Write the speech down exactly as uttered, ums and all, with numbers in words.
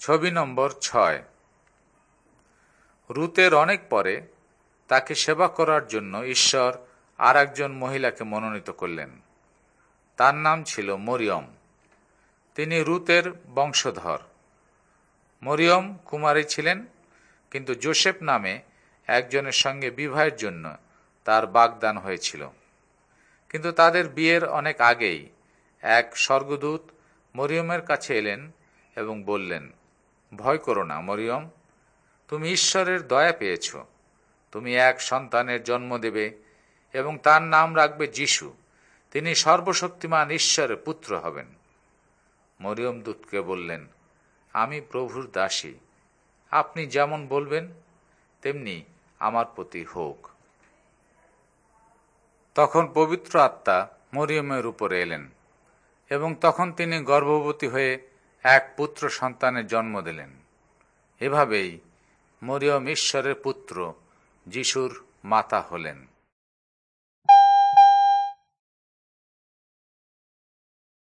ছবি নম্বর ছয়। রুতের অনেক পরে তাকে সেবা করার জন্য ঈশ্বর আর একজন মহিলাকে মনোনীত করলেন। তার নাম ছিল মরিয়ম। তিনি রুতের বংশধর। মরিয়ম কুমারী ছিলেন, কিন্তু যোসেফ নামে একজনের সঙ্গে বিবাহের জন্য তার বাগদান হয়েছিল। কিন্তু তাদের বিয়ের অনেক আগেই এক স্বর্গদূত মরিয়মের কাছে এলেন এবং বললেন, ভয় করো না মরিয়ম, তুমি ঈশ্বরের দয়া পেয়েছ। তুমি এক সন্তানের জন্ম দেবে এবং তার নাম রাখবে যিশু। তিনি সর্বশক্তিমান ঈশ্বরের পুত্র হবেন। মরিয়ম দূতকে বললেন, আমি প্রভুর দাসী, আপনি যেমন বলবেন তেমনি আমার প্রতি হোক। তখন পবিত্র আত্মা মরিয়মের উপরে এলেন এবং তখন তিনি গর্ভবতী হয়ে এক পুত্র সন্তানের জন্ম দিলেন। এভাবেই মরিয়ম ঈশ্বরের পুত্র যিশুর মাতা হলেন।